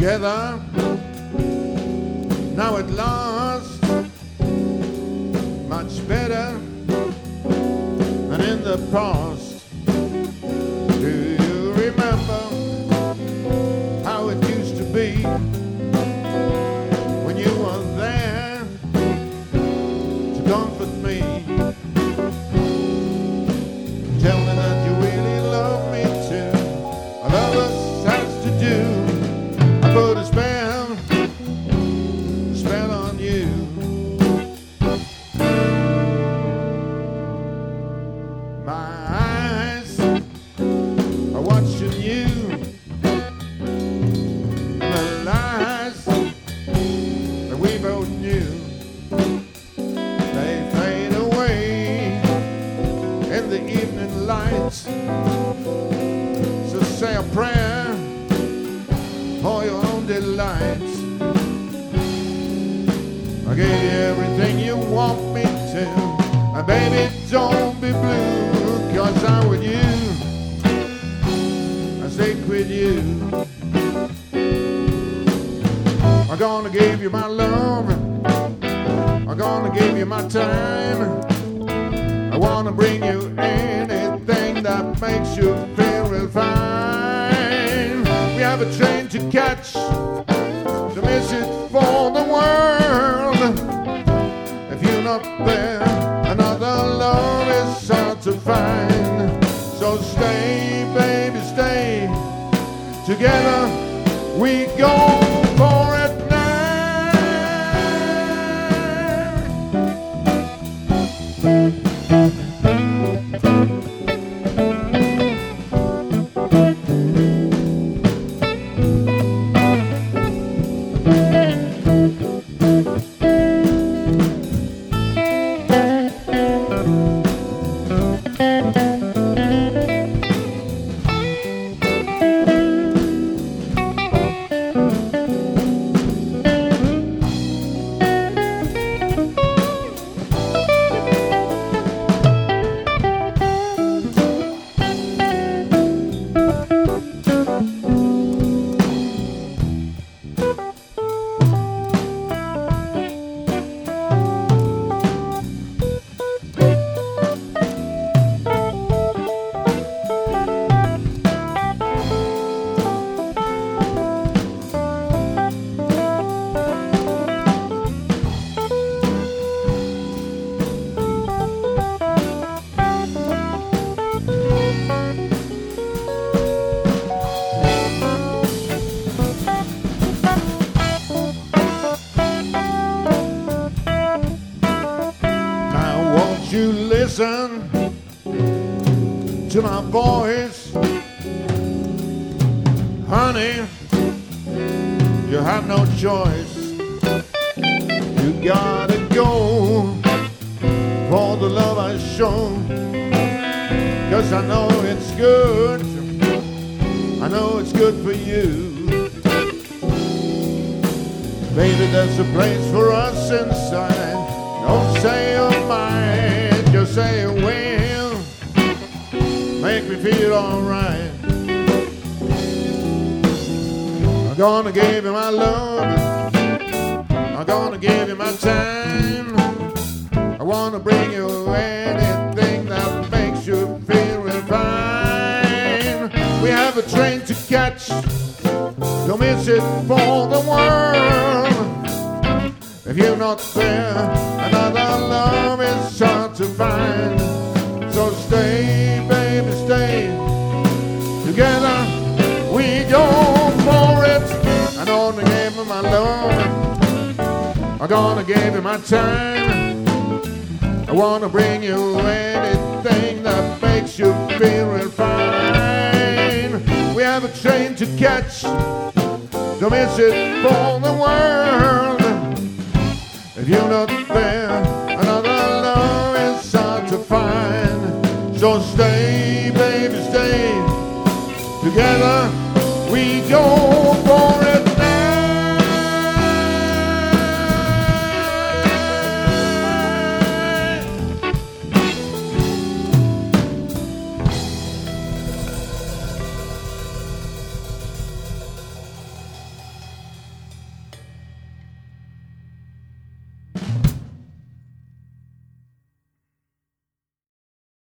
together now at last, much better than in the past. Do you remember how it used to be when you were there to comfort me? Tell me that you really love me too. All of us has to do, I put a spell on you. My eyes are watching you, the lies that we both knew, they fade away in the evening light. So say a prayer for your own delight. I gave you everything you want me to, and baby don't be blue, 'cause I'm with you, I stick with you. I'm gonna give you my love, I'm gonna give you my time. I wanna bring you anything that makes you feel real fine. We have a train to catch, to miss it for the world. If you're not there, another love is hard to find. So stay, baby, stay. Together we go for it now. You listen to my voice, honey, you have no choice. You gotta go for the love I show, 'cause I know it's good, I know it's good for you. Baby, there's a place for us inside. Don't say you're mine, just say you will. Make me feel alright. I'm gonna give you my love, I'm gonna give you my time. I wanna bring you anything that makes you feel real fine. We have a train to catch, don't miss it for the world. If you're not there, another love is hard to find. So stay, baby, stay. Together we go for it. I gonna give you my love, I'm gonna give you my time. I wanna bring you anything that makes you feel real fine. We have a train to catch, don't miss it for the world. If you're not there, another love is hard to find. So stay, baby, stay. Together